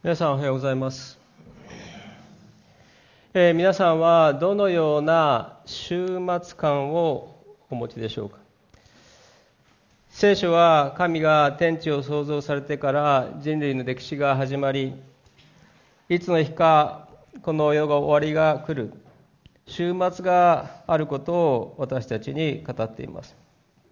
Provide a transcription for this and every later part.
皆さんおはようございます。皆さんはどのような終末感をお持ちでしょうか。聖書は神が天地を創造されてから人類の歴史が始まり、いつの日かこの世が終わりが来る終末があることを私たちに語っています。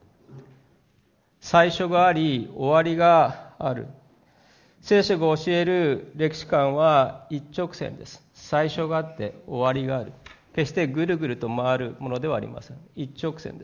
最初があり終わりがある。聖書が教える歴史観は一直線です。最初があって終わりがある。決してぐるぐると回るものではありません。一直線です。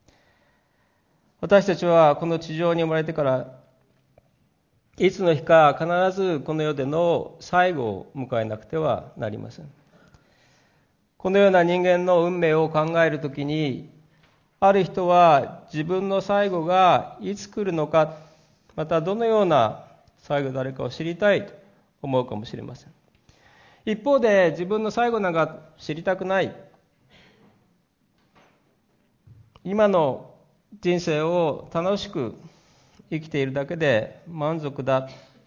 私たちはこの地上に生まれてからいつの日か必ずこの世での最後を迎えなくてはなりません。このような人間の運命を考えるときに、ある人は自分の最後がいつ来るのか、またどのような最後であるかを知りたいと思うかもしれません。一方で自分の最後なんか知りたくない。今の人生を楽しく生きているだけで満足だ。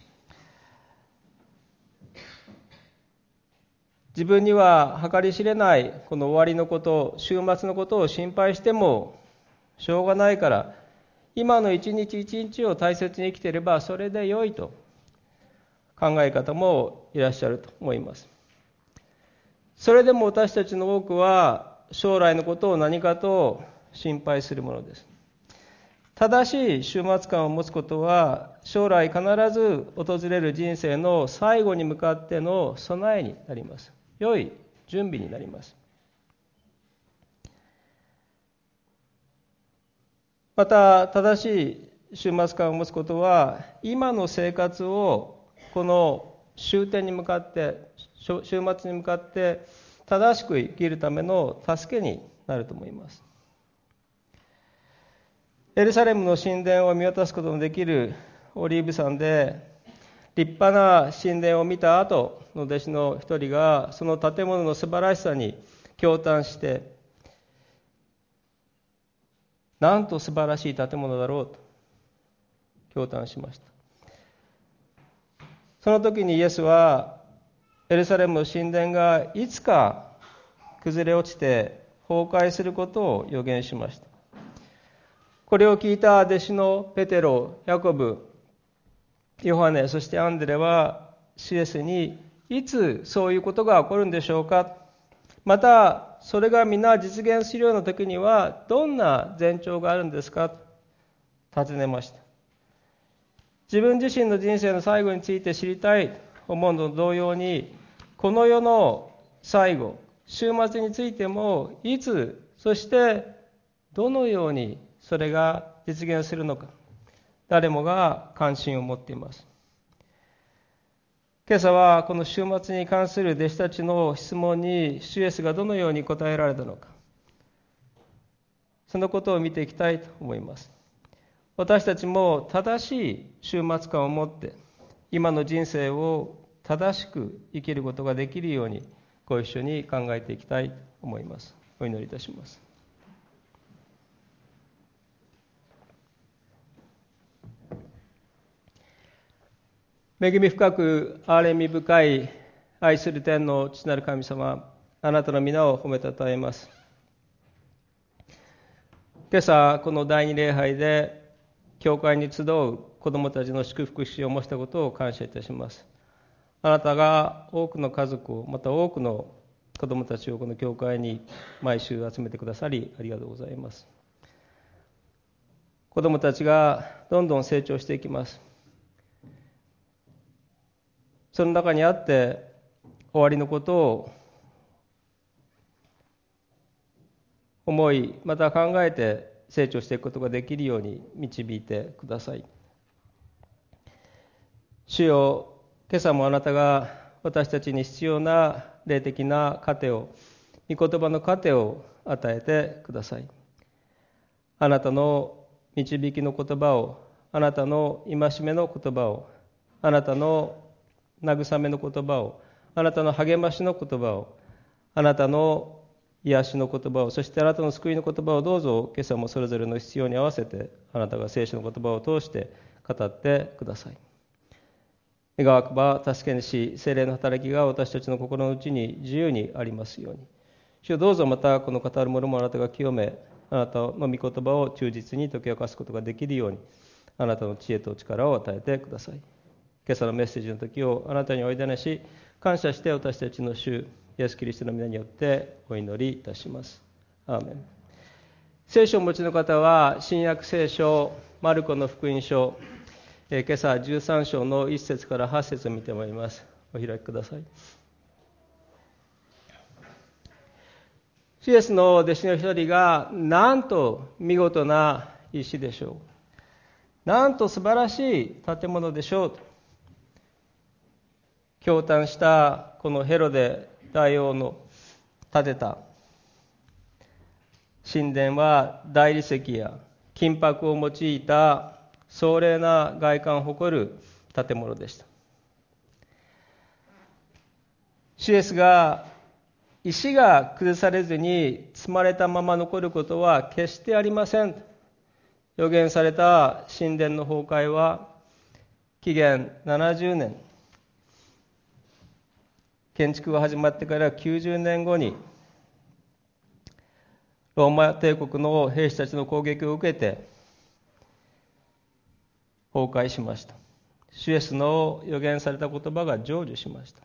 自分には計り知れないこの終わりのこと、終末のことを心配してもしょうがないから、今の一日一日を大切に生きていればそれで良いと考え方もいらっしゃると思います。それでも私たちの多くは将来のことを何かと心配するものです。正しい終末感を持つことは将来必ず訪れる人生の最後に向かっての備えになります。良い準備になります。また正しい終末感を持つことは今の生活をこの終点に向かって終末に向かって正しく生きるための助けになると思います。エルサレムの神殿を見渡すことのできるオリーブ山で立派な神殿を見た後の弟子の一人がその建物の素晴らしさに驚嘆して、なんと素晴らしい建物だろうと驚嘆しました。その時にイエスはエルサレムの神殿がいつか崩れ落ちて崩壊することを予言しました。これを聞いた弟子のペテロ、ヤコブ、ヨハネ、そしてアンデレはイエスにいつそういうことが起こるんでしょうか、またそれが皆実現するような時にはどんな前兆があるんですかと尋ねました。自分自身の人生の最後について知りたいと思うのと同様に、この世の最後、終末についてもいつ、そしてどのようにそれが実現するのか、誰もが関心を持っています。今朝はこの終末に関する弟子たちの質問に主イエスがどのように答えられたのか、そのことを見ていきたいと思います。私たちも正しい終末感を持って今の人生を正しく生きることができるようにご一緒に考えていきたいと思います。お祈りいたします。恵み深く憐れみ深い愛する天の父なる神様、あなたの皆を褒めたたえます。今朝この第二礼拝で教会に集う子どもたちの祝福しを模したことを感謝いたします。あなたが多くの家族を、また多くの子どもたちをこの教会に毎週集めてくださりありがとうございます。子どもたちがどんどん成長していきます。その中にあって終わりのことを思い、また考えて成長していくことができるように導いてください。主よ、今朝もあなたが私たちに必要な霊的な糧を、御言葉の糧を与えてください。あなたの導きの言葉を、あなたの戒めの言葉を、あなたの慰めの言葉を、あなたの励ましの言葉を、あなたの癒しの言葉を、そしてあなたの救いの言葉をどうぞ今朝もそれぞれの必要に合わせてあなたが聖書の言葉を通して語ってください。 願わくば助けにし、聖霊の働きが私たちの心の内に自由にありますように。主よ、どうぞまたこの語るものもあなたが清め、あなたの御言葉を忠実に解き明かすことができるように、あなたの知恵と力を与えてください。今朝のメッセージの時をあなたにお委ねし、感謝して私たちの主イエスキリストの皆によってお祈りいたします。アーメン。聖書をお持ちの方は新約聖書マルコの福音書、今朝13章の1節から8節を見てまいります。お開きください。イエスの弟子の一人が、なんと見事な石でしょう。なんと素晴らしい建物でしょう。驚嘆したこのヘロデ大王の建てた神殿は大理石や金箔を用いた壮麗な外観を誇る建物でした。主イエスが石が崩されずに積まれたまま残ることは決してありません。予言された神殿の崩壊は紀元70年、建築が始まってから90年後にローマ帝国の兵士たちの攻撃を受けて崩壊しました。主イエスの予言された言葉が成就しました。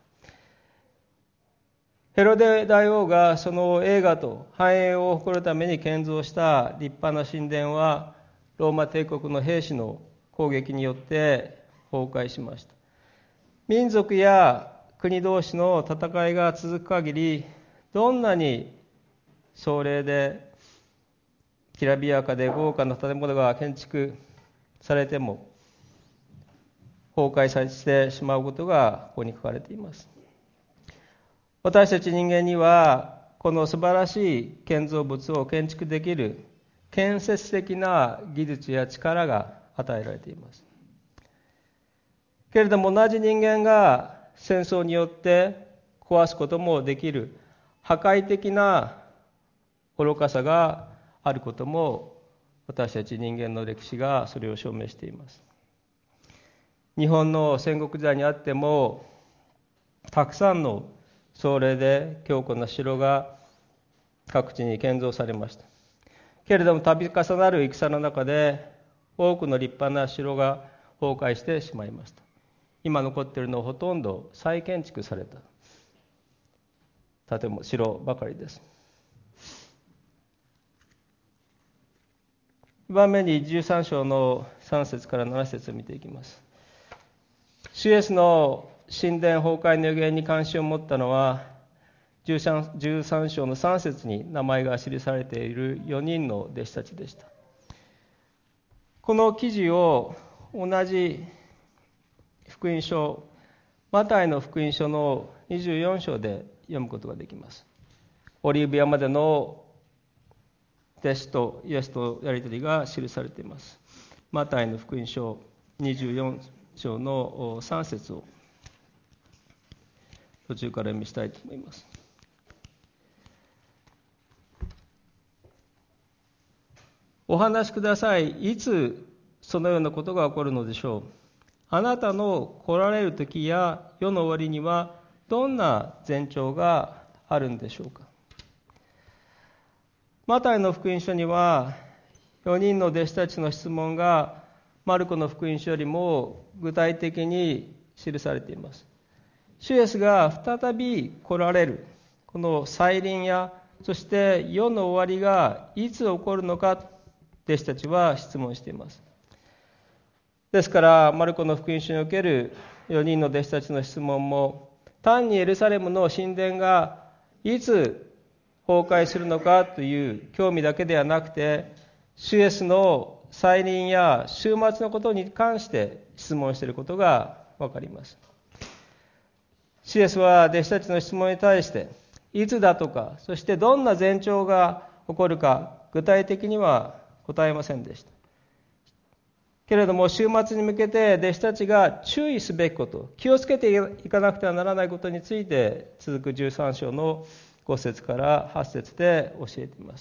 ヘロデ大王がその栄華と繁栄を誇るために建造した立派な神殿はローマ帝国の兵士の攻撃によって崩壊しました。民族や国同士の戦いが続く限り、どんなに壮麗できらびやかで豪華な建物が建築されても崩壊させてしまうことがここに書かれています。私たち人間にはこの素晴らしい建造物を建築できる建設的な技術や力が与えられています。けれども同じ人間が戦争によって壊すこともできる破壊的な愚かさがあることも、私たち人間の歴史がそれを証明しています。日本の戦国時代にあってもたくさんの壮麗で強固な城が各地に建造されました。けれども度重なる戦の中で多くの立派な城が崩壊してしまいました。今残っているのはほとんど再建築された建物、城ばかりです。2番目に13章の3節から7節を見ていきます。主イエスの神殿崩壊の予言に関心を持ったのは、13章の3節に名前が記されている4人の弟子たちでした。この記事を同じ福音書、マタイの福音書の24章で読むことができます。オリーブ山での弟子とイエスとやり取りが記されています。マタイの福音書24章の3節を途中から読みしたいと思います。お話しください。いつそのようなことが起こるのでしょう。あなたの来られる時や世の終わりにはどんな前兆があるんでしょうか。マタイの福音書には4人の弟子たちの質問がマルコの福音書よりも具体的に記されています。主イエスが再び来られるこの再臨や、そして世の終わりがいつ起こるのか、弟子たちは質問しています。ですからマルコの福音書における4人の弟子たちの質問も、単にエルサレムの神殿がいつ崩壊するのかという興味だけではなくて、主イエスの再臨や終末のことに関して質問していることがわかります。主イエスは弟子たちの質問に対して、いつだとか、そしてどんな前兆が起こるか、具体的には答えませんでした。けれども終末に向けて弟子たちが注意すべきこと、気をつけていかなくてはならないことについて、続く13章の5節から8節で教えています。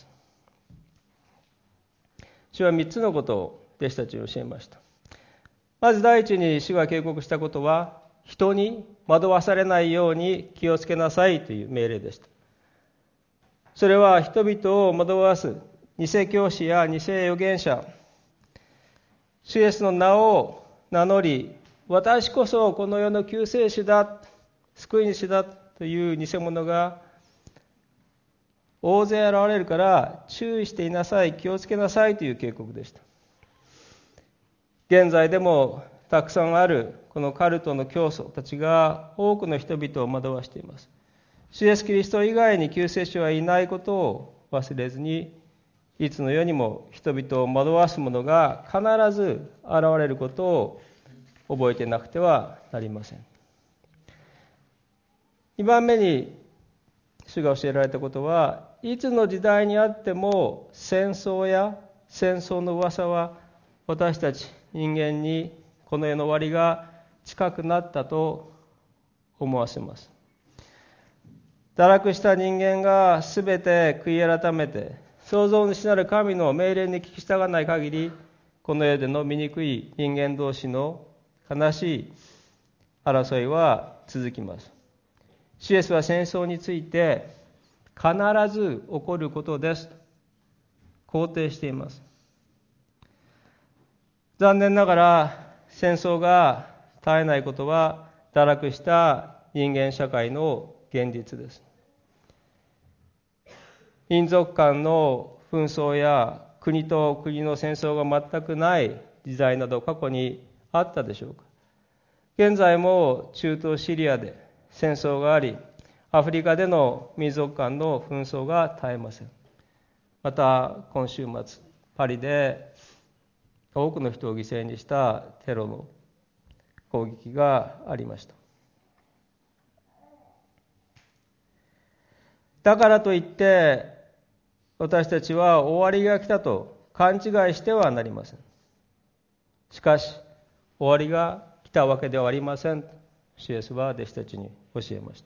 主は3つのことを弟子たちに教えました。まず第一に主が警告したことは、 人に惑わされないように気をつけなさいという命令でした。それは人々を惑わす偽教師や偽預言者、主イエスの名を名乗り、私こそこの世の救世主だ、救い主だという偽物が大勢現れるから注意していなさい、気をつけなさいという警告でした。現在でもたくさんあるこのカルトの教祖たちが多くの人々を惑わしています。主イエスキリスト以外に救世主はいないことを忘れずに、いつの世にも人々を惑わす者が必ず現れることを覚えてなくてはなりません。2番目に主が教えられたことは、いつの時代にあっても戦争や戦争の噂は私たち人間にこの世の終わりが近くなったと思わせます。堕落した人間がすべて悔い改めて創造主なる神の命令に聞き従わない限り、この世での醜い人間同士の悲しい争いは続きます。主イエスは戦争について必ず起こることですと肯定しています。残念ながら戦争が絶えないことは堕落した人間社会の現実です。民族間の紛争や国と国の戦争が全くない時代など過去にあったでしょうか。現在も中東シリアで戦争があり、アフリカでの民族間の紛争が絶えません。また今週末パリで多くの人を犠牲にしたテロの攻撃がありました。だからといって私たちは終わりが来たと勘違いしてはなりません。しかし終わりが来たわけではありません。主イエスは弟子たちに教えました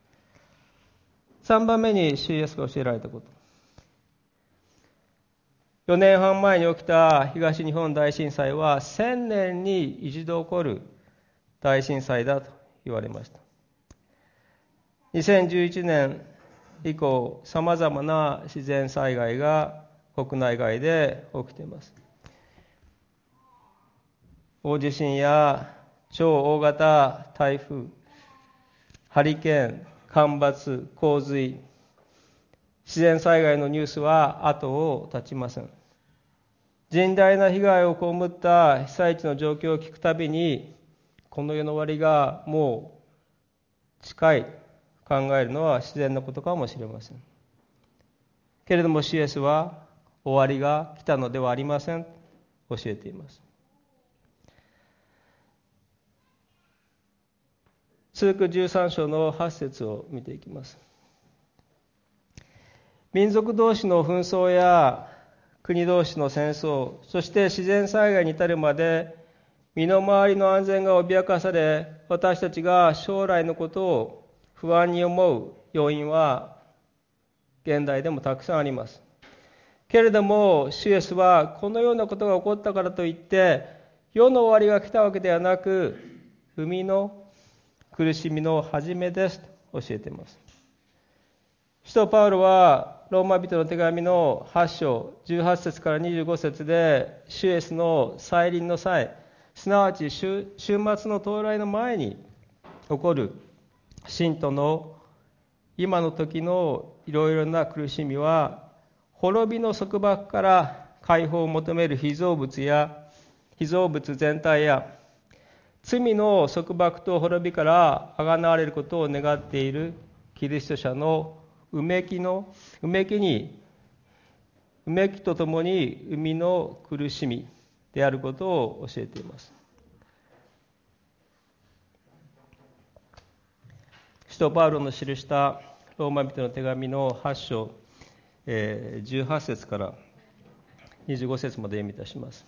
。3番目に主イエスが教えられたこと。4年半前に起きた東日本大震災は1000年に一度起こる大震災だと言われました。2011年以降、さまざまな自然災害が国内外で起きています。大地震や超大型台風、ハリケーン、干ばつ、洪水、自然災害のニュースは後を絶ちません。甚大な被害を被った被災地の状況を聞くたびに、この世の終わりがもう近い考えるのは自然なことかもしれません。けれども主イエスは終わりが来たのではありませんと教えています。続く13章の8節を見ていきます。民族同士の紛争や国同士の戦争、そして自然災害に至るまで身の回りの安全が脅かされ、私たちが将来のことを不安に思う要因は現代でもたくさんあります。けれども主イエスはこのようなことが起こったからといって世の終わりが来たわけではなく、生みの苦しみの始めですと教えています。使徒パウロはローマ人の手紙の8章18節から25節で、主イエスの再臨の際、すなわち終末の到来の前に起こる信徒の今の時のいろいろな苦しみは、滅びの束縛から解放を求める被造物全体や、罪の束縛と滅びからあがなわれることを願っているキリスト者のうめきとともに生みの苦しみであることを教えています。使徒パウロの記したローマ人の手紙の8章、18節から25節まで読みいたします。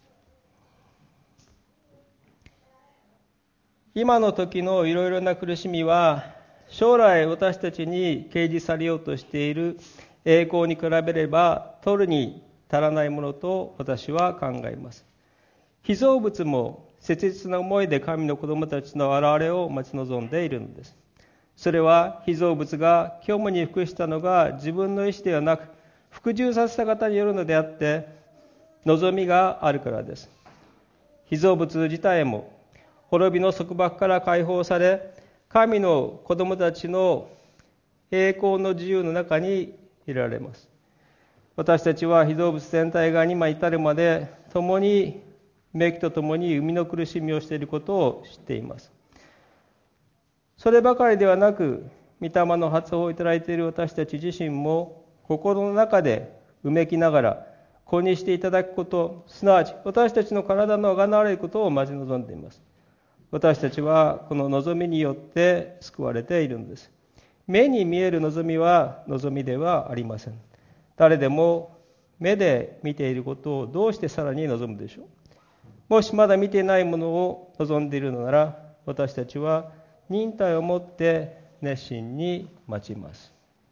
今の時のいろいろな苦しみは、将来私たちに掲示されようとしている栄光に比べれば取るに足らないものと私は考えます。被造物も切実な思いで神の子供たちの現れを待ち望んでいるのです。それは被造物が虚無に服したのが自分の意思ではなく、服従させた方によるのであって、望みがあるからです。被造物自体も滅びの束縛から解放され、神の子供たちの栄光の自由の中にいられます。私たちは被造物全体が今至るまで共にめきと共に生みの苦しみをしていることを知っています。そればかりではなく、御霊の発音をいただいている私たち自身も心の中でうめきながら子にしていただくこと、すなわち私たちの体のあがなわれることを待ち望んでいます。私たちはこの望みによって救われているのです。目に見える望みは望みではありません。誰でも目で見ていることをどうしてさらに望むでしょう。もしまだ見ていないものを望んでいるのなら、私たちは忍耐をもって熱心に待ちます。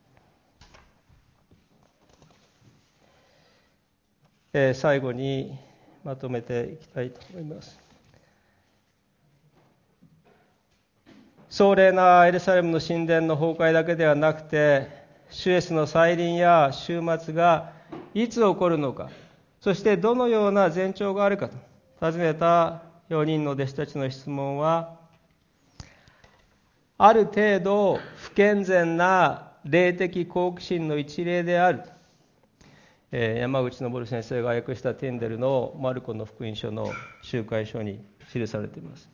最後にまとめていきたいと思います。壮麗なエルサレムの神殿の崩壊だけではなくて、主イエスの再臨や終末がいつ起こるのか、そしてどのような前兆があるかと尋ねた4人の弟子たちの質問は、ある程度不健全な霊的好奇心の一例である。山口昇先生が訳したティンデルのマルコの福音書の集会書に記されています。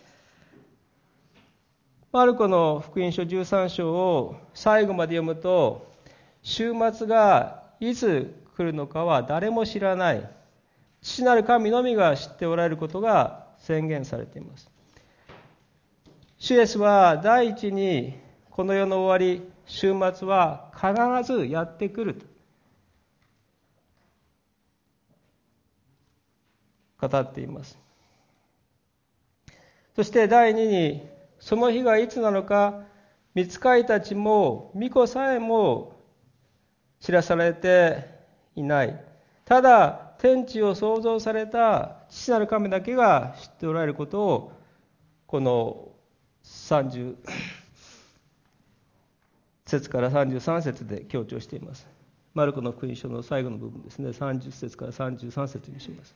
マルコの福音書13章を最後まで読むと、終末がいつ来るのかは誰も知らない、父なる神のみが知っておられることが宣言されています。主イエスは第一にこの世の終わり、終末は必ずやってくると語っています。そして第二に、その日がいつなのか、御使いたちも御子さえも知らされていない。ただ天地を創造された父なる神だけが知っておられることを、この30節から33節で強調しています。マルコの福音書の最後の部分ですね、30節から33節にします。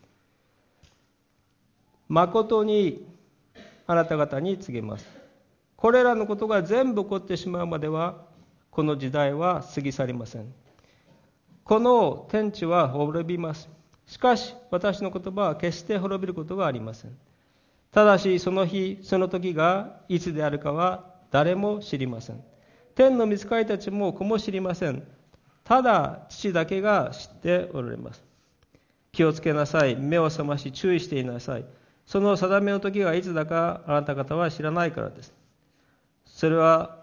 誠にあなた方に告げます。これらのことが全部起こってしまうまでは、この時代は過ぎ去りません。この天地は滅びます。しかし私の言葉は決して滅びることがありません。ただしその日その時がいつであるかは誰も知りません。天の御使いたちも子も知りません。ただ父だけが知っておられます。気をつけなさい。目を覚まし注意していなさい。その定めの時がいつだかあなた方は知らないからです。それは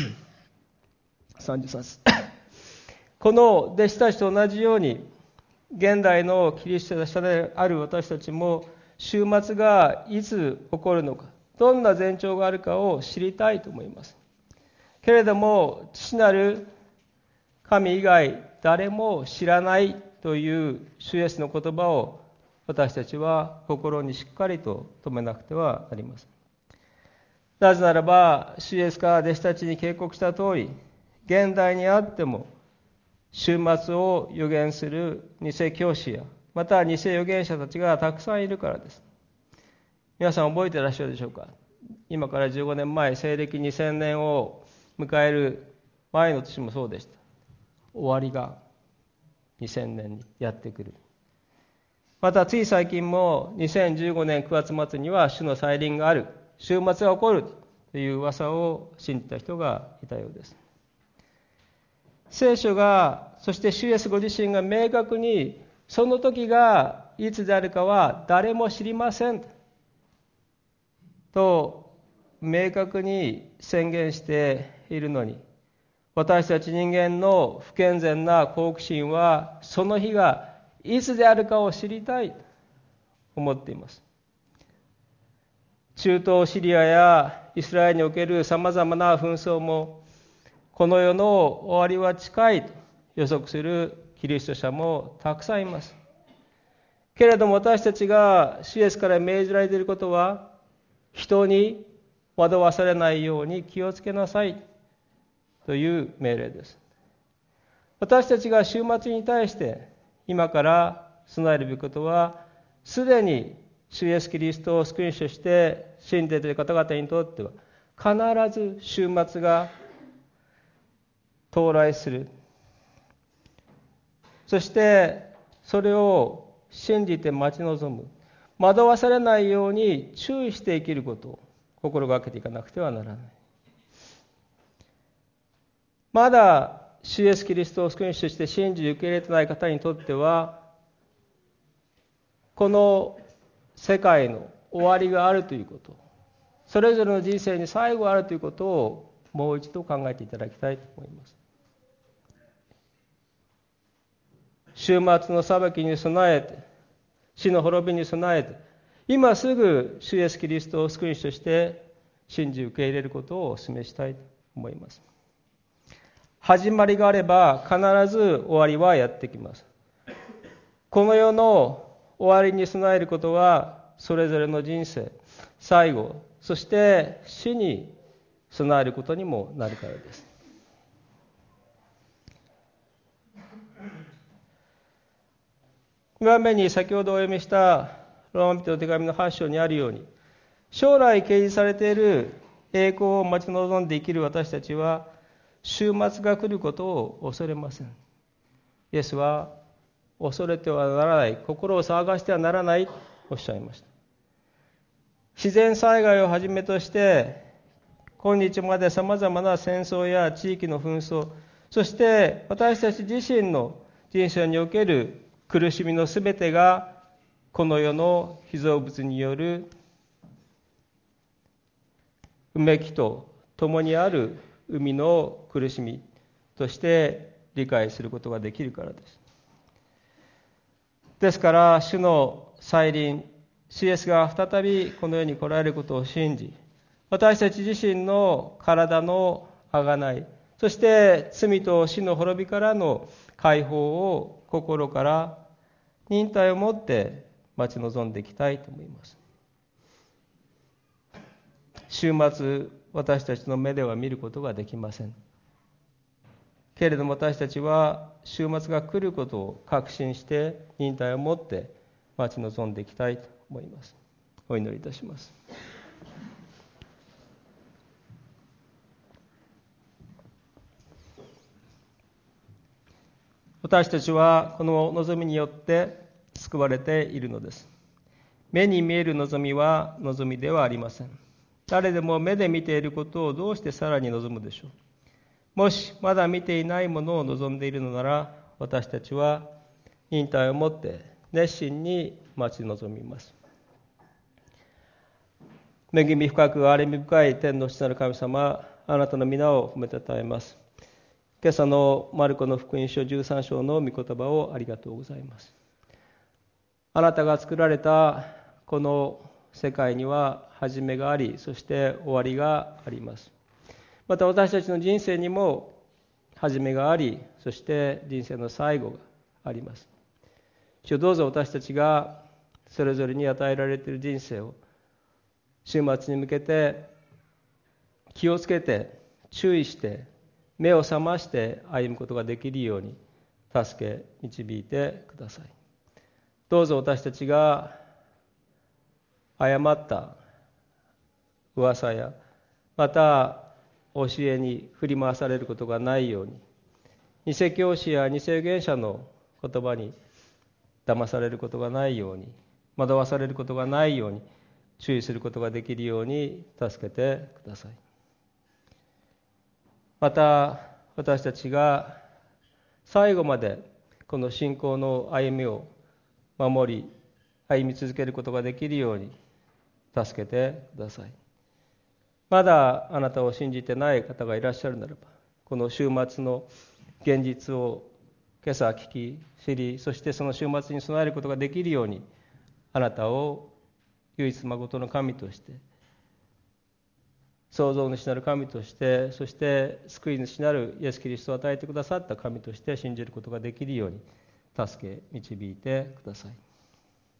33節この弟子たちと同じように、現代のキリスト者である私たちも、終末がいつ起こるのか、どんな前兆があるかを知りたいと思います。けれども、父なる神以外誰も知らないという主イエスの言葉を、私たちは心にしっかりと留めなくてはなりません。なぜならば、主イエスが弟子たちに警告した通り、現代にあっても終末を予言する偽教師や、また偽預言者たちがたくさんいるからです。皆さん覚えていらっしゃるでしょうか。今から15年前、西暦2000年を迎える前の年もそうでした。終わりが2000年にやってくる。またつい最近も2015年9月末には主の再臨がある、終末が起こるという噂を信じた人がいたようです。聖書が、そして主イエスご自身が明確に、その時がいつであるかは誰も知りませんと明確に宣言しているのに、私たち人間の不健全な好奇心は、その日がいつであるかを知りたいと思っています。中東シリアやイスラエルにおけるさまざまな紛争も、この世の終わりは近いと予測するキリスト者もたくさんいます。 けれども私たちが主イエスから命じられていることは、人に惑わされないように気をつけなさいという命令です。私たちが終末に対して今から備えるべきことは、すでに主イエスキリストを救い主として信じている方々にとっては、必ず終末が到来する。そしてそれを信じて待ち望む。惑わされないように注意して生きることを心がけていかなくてはならない。まだ主イエスキリストを救い主として信じ受け入れてない方にとっては、この世界の終わりがあるということ、それぞれの人生に最後があるということをもう一度考えていただきたいと思います。終末の裁きに備えて、死の滅びに備えて、今すぐ主イエスキリストを救い主として信じ受け入れることをお勧めしたいと思います。始まりがあれば必ず終わりはやってきます。この世の終わりに備えることは、それぞれの人生、最後、そして死に備えることにもなるからです。2番目に先ほどお読みしたローマ人の手紙の8章にあるように、将来掲示されている栄光を待ち望んで生きる私たちは、終末が来ることを恐れません。イエスは恐れてはならない、心を騒がしてはならないとおっしゃいました。自然災害をはじめとして今日までさまざまな戦争や地域の紛争、そして私たち自身の人生における苦しみのすべてが、この世の被造物によるうめきと共にある海の苦しみとして理解することができるからです。ですから主の再臨、主イエスが再びこの世に来られることを信じ、私たち自身の体の贖い、そして罪と死の滅びからの解放を心から忍耐を持って待ち望んでいきたいと思います。終末、私たちの目では見ることができません。けれども私たちは終末が来ることを確信して忍耐を持って待ち望んでいきたいと思います。お祈りいたします。私たちはこの望みによって救われているのです。目に見える望みは望みではありません。誰でも目で見ていることをどうしてさらに望むでしょう。もしまだ見ていないものを望んでいるのなら、私たちは忍耐を持って熱心に待ち望みます。恵み深く憐れみ深い天の父なる神様、あなたの皆を褒めたたえます。今朝のマルコの福音書13章の御言葉をありがとうございます。あなたが作られたこの世界には始めがあり、そして終わりがあります。また私たちの人生にも始めがあり、そして人生の最後があります。主よ、どうぞ私たちがそれぞれに与えられている人生を終末に向けて気をつけて注意して目を覚まして歩むことができるように助け導いてください。どうぞ私たちが誤った噂やまた教えに振り回されることがないように、偽教師や偽預言者の言葉に騙されることがないように、惑わされることがないように注意することができるように助けてください。また私たちが最後までこの信仰の歩みを守り歩み続けることができるように助けてください。まだあなたを信じてない方がいらっしゃるならば、この終末の現実を今朝聞き知り、そしてその終末に備えることができるように、あなたを唯一まことの神として、創造主なる神として、そして救い主なるイエス・キリストを与えてくださった神として信じることができるように助け導いてください。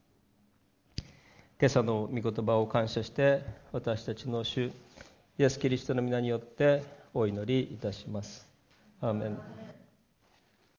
今朝の御言葉を感謝して、私たちの主イエス・キリストの皆によってお祈りいたします。アーメン。